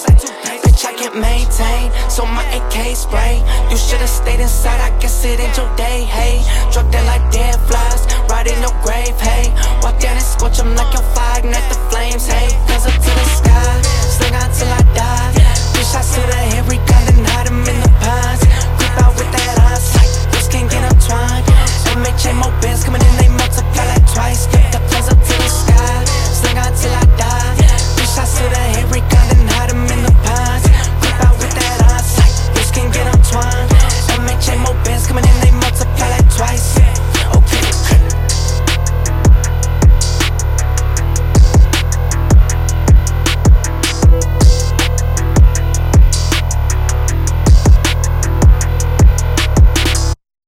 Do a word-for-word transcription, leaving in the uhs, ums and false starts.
Bitch, I can't maintain, so my A K spray. You should've stayed inside, I guess it ain't your day, hey. Drop down like dead flies, right in your grave, hey. Walk down and scorch 'em like your fire, ignite the